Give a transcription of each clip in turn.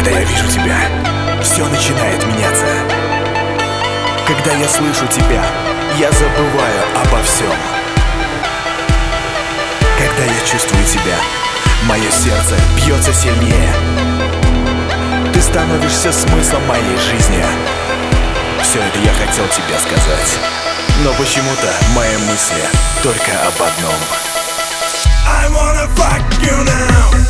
Когда я вижу тебя, все начинает меняться. Когда я слышу тебя, я забываю обо всем. Когда я чувствую тебя, мое сердце бьется сильнее. Ты становишься смыслом моей жизни. Все это я хотел тебе сказать, но почему-то мои мысли только об одном. I wanna fuck you now.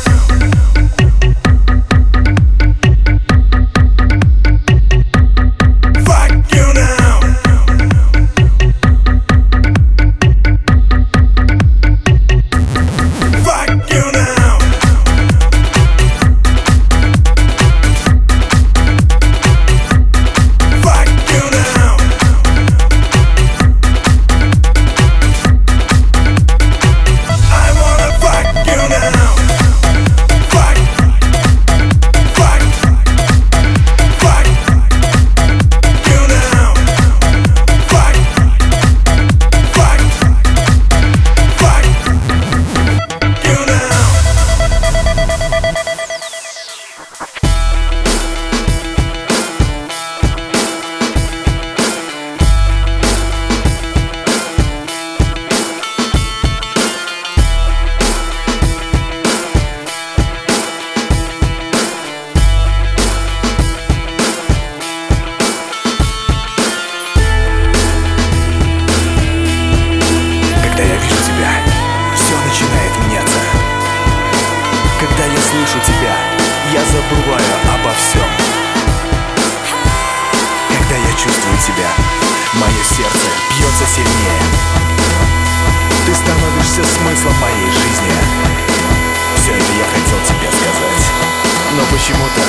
Когда я слышу тебя, я забываю обо всем. Когда я чувствую тебя, мое сердце бьется сильнее. Ты становишься смыслом моей жизни. Все это я хотел тебе сказать, но почему-то